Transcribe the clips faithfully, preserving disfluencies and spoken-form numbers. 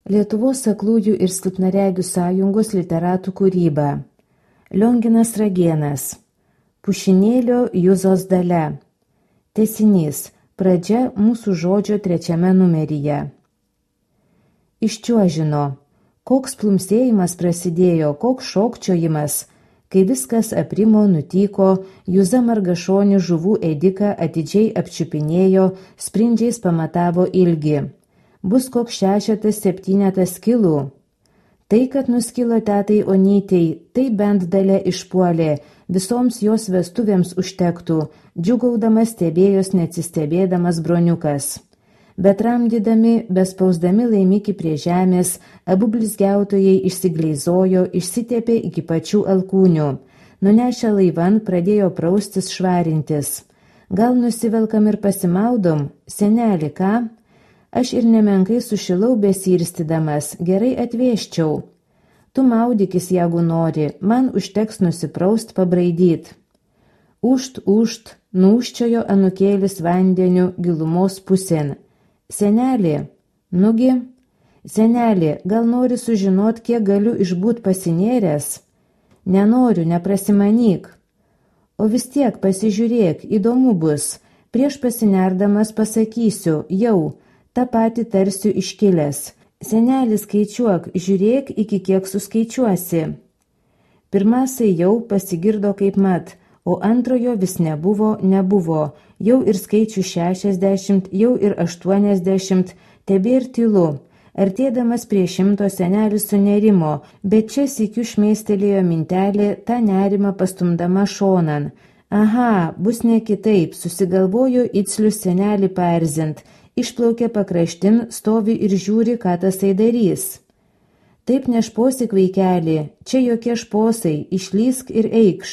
Lietuvos aklųjų ir silpnaregių sąjungos literatų kūryba. Lionginas Ragėnas. Pušinėlio Juzos dalia. Tęsinys. Pradžia mūsų žodžio trečiame numeryje. Iš čiuožino. Koks plumsėjimas prasidėjo, koks šokčiojimas. Kai viskas aprimo, nutyko, Juza margašonį žuvų ėdiką atidžiai apčiupinėjo, sprindžiais pamatavo ilgį. Bus koks šešetas septynetas kilų. Tai, kad nuskilo tetai Onytei, tai bent dalia išpuolė, visoms jos vestuvėms užtektų, džiugaudamas stebėjos neatsistebėdamas broniukas. Bet ramdydami, bespausdami laimikį prie žemės, abu blizgiautojai išsigleizojo, išsitepė iki pačių alkūnių. Nunešę laivan pradėjo praustis švarintis. Gal nusivelkam ir pasimaudom, seneli, ką? Aš ir nemenkai sušilau besirstydamas, gerai atvėščiau. Tu maudykis, jeigu nori, man užteks nusipraust pabraidyt. Užt, užt, nuščiojo anukėlis vandeniu gilumos pusėn. Senelė, nugi, senelė, gal nori sužinot, kiek galiu išbūt pasinėręs? Nenoriu, neprasimanyk. O vis tiek pasižiūrėk, įdomu bus. Prieš pasinerdamas pasakysiu, jau, tą patį tarsiu iškilęs. Senelis, skaičiuok, žiūrėk, iki kiek suskaičiuosi. Pirmasai jau pasigirdo kaip mat, o antrojo vis nebuvo, nebuvo. Jau ir skaičių šešiasdešimt, jau ir aštuoniasdešimt, tebėr tylu. Artėdamas prie šimto senelis sunerimo, bet čia sykiu šmėstelėjo mintelė, tą nerimą pastumdama šonan. Aha, bus ne kitaip, susigalvojo iclius senelį paerzint. Išplaukė pakraštin, stovi ir žiūri, ką tasai darys. Taip nešposik, vaikeli, čia jokie šposai, išlysk ir eikš.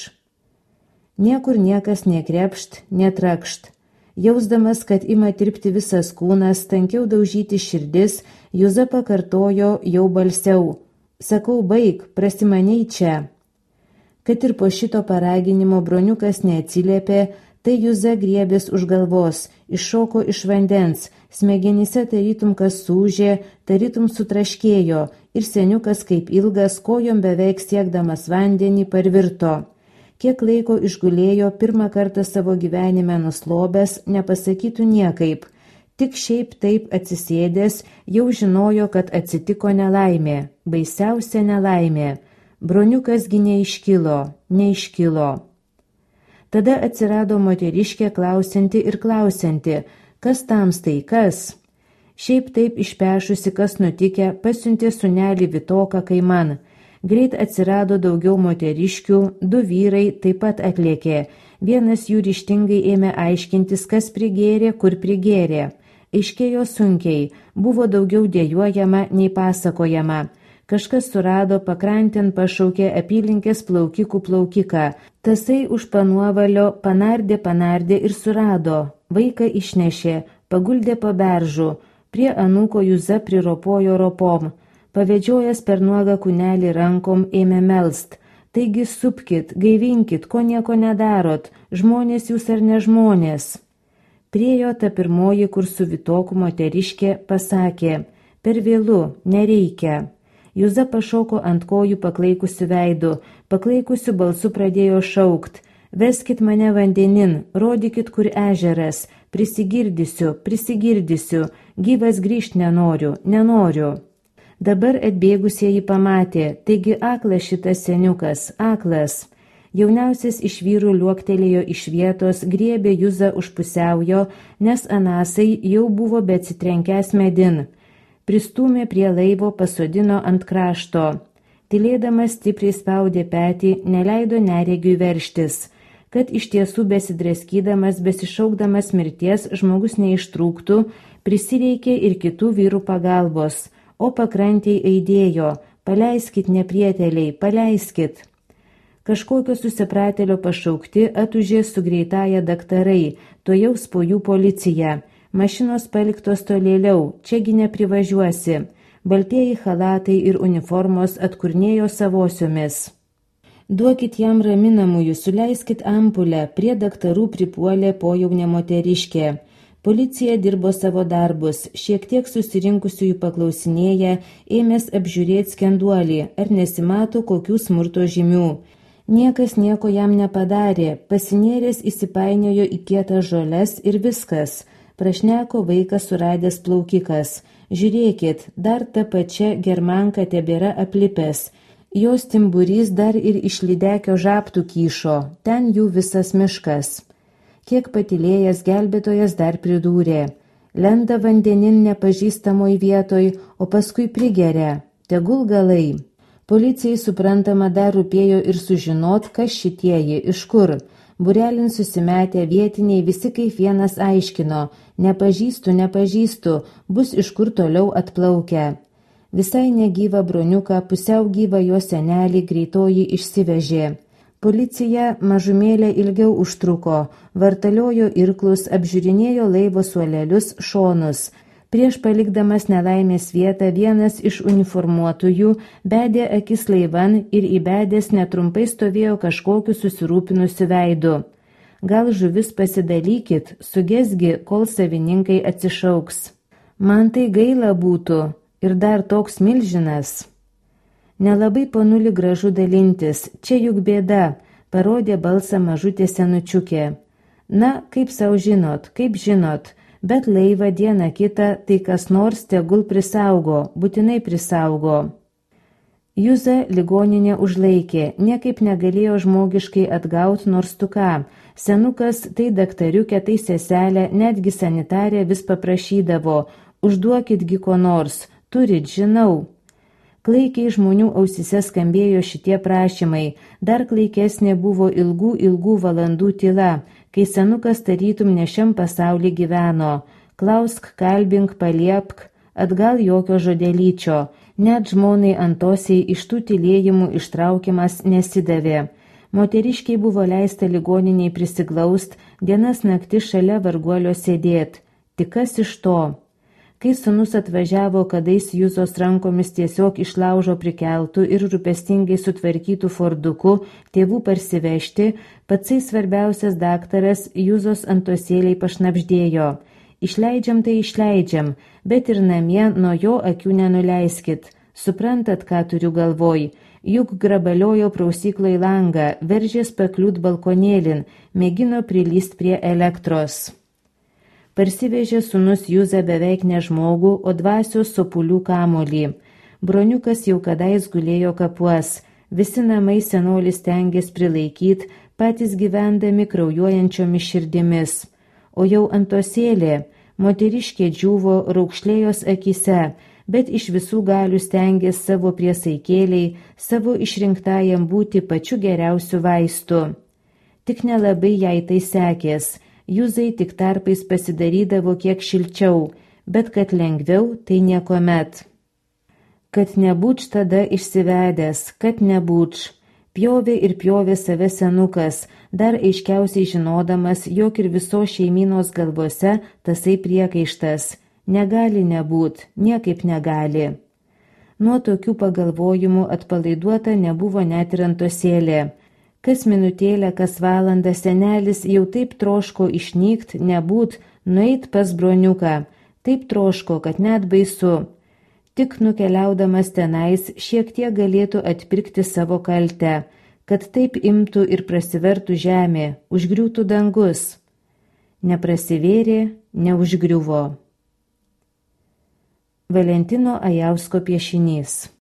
Niekur niekas nekrepšt, netrakšt. Jausdamas, kad ima tirpti visas kūnas, tankiau daužyti širdis, Juza pakartojo jau balsiau. Sakau, baig, prasimaniai čia. Kad ir po šito paraginimo broniukas neatsiliepė, tai Juza griebės už galvos, iššoko iš vandens, smegenyse tarytum kas sūžė, tarytum sutraškėjo ir seniukas kaip ilgas, kojom beveik siekdamas vandenį parvirto. Kiek laiko išgulėjo, pirmą kartą savo gyvenime nuslobęs, nepasakytų niekaip. Tik šiaip taip atsisėdęs, jau žinojo, kad atsitiko nelaimė, baisiausia nelaimė. Broniukasgi neiškilo, neiškilo. Tada atsirado moteriškė klausianti ir klausianti, kas tamstai, kas? Šiaip taip išpešusi, kas nutikę, pasiuntė sūnelį Vitoką kaiman. Greit atsirado daugiau moteriškių, du vyrai taip pat atlėkė. Vienas jų ryžtingai ėmė aiškintis, kas prigėrė, kur prigėrė. Aiškėjo sunkiai, buvo daugiau dėjuojama nei pasakojama. Kažkas surado, pakrantėn pašaukė apylinkės plaukikų plaukiką. Tasai už panuovalio panardė panardė ir surado. Vaiką išnešė, paguldė po beržų. Prie anūko Juza priropojo ropom. Pavedžiojęs per nuogą kūnelį rankom ėmė melst. Taigi supkit, gaivinkit, ko nieko nedarot, žmonės jūs ar ne žmonės. Priejo ta pirmoji, kur su Vitoku moteriškė, pasakė, per vėlu, nereikia. Juza pašoko ant kojų paklaikusiu veidu, paklaikusiu balsu pradėjo šaukt. Veskit mane vandenin, rodykit, kur ežeras, prisigirdysiu, prisigirdysiu, gyvas grįžt nenoriu, nenoriu. Dabar atbėgusieji pamatė, taigi aklas šitas seniukas, aklas. Jauniausias iš vyrų liuoktelėjo iš vietos, griebė Juzą už pusiaujo, nes anasai jau buvo beatsitrenkęs medin. Pristūmė prie laivo, pasodino ant krašto. Tylėdamas stipriai spaudė petį, neleido neregiui verštis. Kad iš tiesų besidreskydamas, besišaukdamas mirties žmogus neištrūktų, prisireikė ir kitų vyrų pagalbos. O pakrantiai aidėjo, paleiskit neprieteliai, paleiskit. Kažkokio susipratėlio pašaukti atužė su greitąja daktarai, tuojaus po jų policija. Mašinos paliktos tolėliau, čiagi neprivažiuosi. Baltieji chalatai ir uniformos atkurnėjo savosiomis. Duokit jam raminamųjų, suleiskit ampulę, prie daktarų pripuolė pojaunė moteriškė. Policija dirbo savo darbus, šiek tiek susirinkusiųjų paklausinėja, ėmės apžiūrėti skenduolį, ar nesimato kokių smurto žymių. Niekas nieko jam nepadarė, pasinėręs įsipainiojo į kietas žoles ir viskas. Prašneko vaikas suradęs plaukikas. Žiūrėkit, dar ta pačia germanka tebėra aplipęs. Jos timburys dar ir iš lydekio žabtų kyšo, ten jų visas miškas. Kiek patylėjęs gelbėtojas dar pridūrė. Lenda vandenin nepažįstamoj vietoj, o paskui prigeria. Tegul galai. Policijai suprantama dar rūpėjo ir sužinot, kas šitieji, iš kur. Burelin susimetę vietiniai visi kaip vienas aiškino. Nepažįstu, nepažįstu, bus iš kur toliau atplaukę. Visai negyvą broniuką, pusiau gyvą jo senelį greitoji išsivežė. Policija mažumėlę ilgiau užtruko, vartaliojo irklus, apžiūrinėjo laivo suolelius, šonus. Prieš palikdamas nelaimės vietą vienas iš uniformuotųjų bedė akis laivan ir įbedęs netrumpai stovėjo kažkokiu susirūpinusiu veidu. Gal žuvis pasidalykit, sugesgi, kol savininkai atsišauks. Man tai gaila būtų ir dar toks milžinas. Nelabai ponuli gražu dalintis, čia juk bėda, parodė balsą mažutė senučiukė. Na, kaip sau žinot, kaip žinot, bet laivą dieną kitą tai kas nors tegul prisaugo, būtinai prisaugo. Juzą ligoninė užlaikė, niekaip negalėjo žmogiškai atgaut nors tu ką. Senukas tai daktariukė, tai seselė, netgi sanitarė vis paprašydavo, užduokitgi ko nors, turit, žinau. Klaikiai žmonių ausise skambėjo šitie prašymai, dar klaikesnė buvo ilgų ilgų valandų tyla, kai senukas tarytum ne šiam pasaulį gyveno. Klausk, kalbink, paliepk, atgal jokio žodelyčio, net žmonai Antosiai iš tų tylėjimų ištraukiamas nesidavė. Moteriškiai buvo leista ligoniniai prisiglaust, dienas nakti šalia varguolio sėdėt. Tik kas iš to? Kai sūnus atvažiavo kadais Juzos rankomis tiesiog išlaužo prikeltų ir rūpestingai sutvarkytų forduku tėvų parsivežti, patsai svarbiausias daktaras Juzos Antosėliai pašnabždėjo. Išleidžiam tai išleidžiam, bet ir namie nuo jo akių nenuleiskit. Suprantat, ką turiu galvoj? Juk grabaliojo prausykloj langą, veržės pakliūt balkonėlin, mėgino prilyst prie elektros. Parsivežė sūnus Juzą beveik ne žmogų, o dvasios sopulių kamolį. Broniukas jau kadais gulėjo kapuos. Visi namai senolis stengės prilaikyt, patys gyvendami kraujuojančiomis širdimis. O jau Antosėlė, moteriškė džiuvo raukšlėjos akise, bet iš visų galių stengės savo priesaikėliai, savo išrinktajam būti pačiu geriausiu vaistu. Tik nelabai jai tai sekės. Juzai tik tarpais pasidarydavo kiek šilčiau, bet kad lengviau, tai niekuomet. Kad nebūč tada išsivedęs, kad nebūč. Pjovė ir pjovė save senukas, dar aiškiausiai žinodamas, jog ir visos šeimynos galvose tasai priekaištas. Negali nebūt, niekaip negali. Nuo tokių pagalvojimų atpalaiduota nebuvo net ir Antosėlė. Kas minutėlę, kas valandą senelis jau taip troško išnykt, nebūt, nueit pas broniuką, taip troško, kad net baisu. Tik nukeliaudamas tenais šiek tiek galėtų atpirkti savo kaltę, kad taip imtų ir prasivertų žemė, užgriūtų dangus. Neprasivėrė, neužgriuvo. Valentino Ajausko piešinys.